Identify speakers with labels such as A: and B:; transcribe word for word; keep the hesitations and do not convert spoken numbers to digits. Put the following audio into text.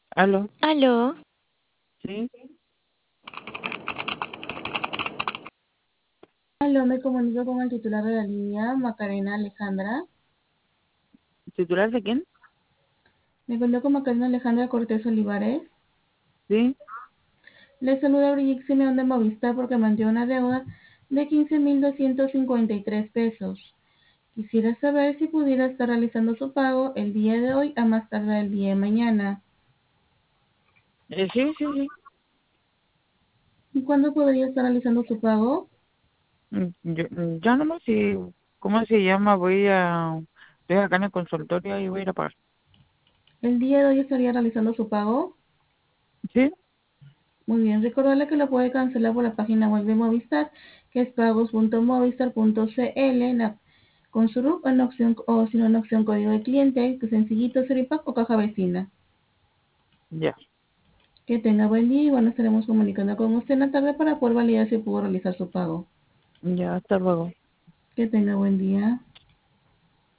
A: Aló,
B: Aló,
A: sí,
B: aló, me comunico con el titular de la línea, Macarena Alejandra.
A: ¿titular de quién?
B: Me comunico con Macarena Alejandra Cortés Olivares.
A: Sí,
B: Le saluda Brigitte Simeón de Movistar porque mantiene una deuda de quince mil doscientos cincuenta y tres pesos. Quisiera saber si pudiera estar realizando su pago el día de hoy a más tardar el día de mañana.
A: eh, sí, sí, sí.
B: ¿Y cuándo podría estar realizando su pago?
A: Mm, Yo, mm, ya nomás, si, ¿cómo se llama? Voy a, estoy acá en el consultorio y voy a ir a pagar.
B: ¿El día de hoy estaría realizando su pago?
A: Sí,
B: Muy bien, recordarle que lo puede cancelar por la página web de Movistar, que es pagos punto movistar punto c l en la- con su R U P en opción o si no en opción código de cliente, que es sencillito, Seripack o caja vecina.
A: ya,
B: Que tenga buen día y bueno, estaremos comunicando con usted en la tarde para poder validar si pudo realizar su pago.
A: ya, hasta luego.
B: Que tenga buen día.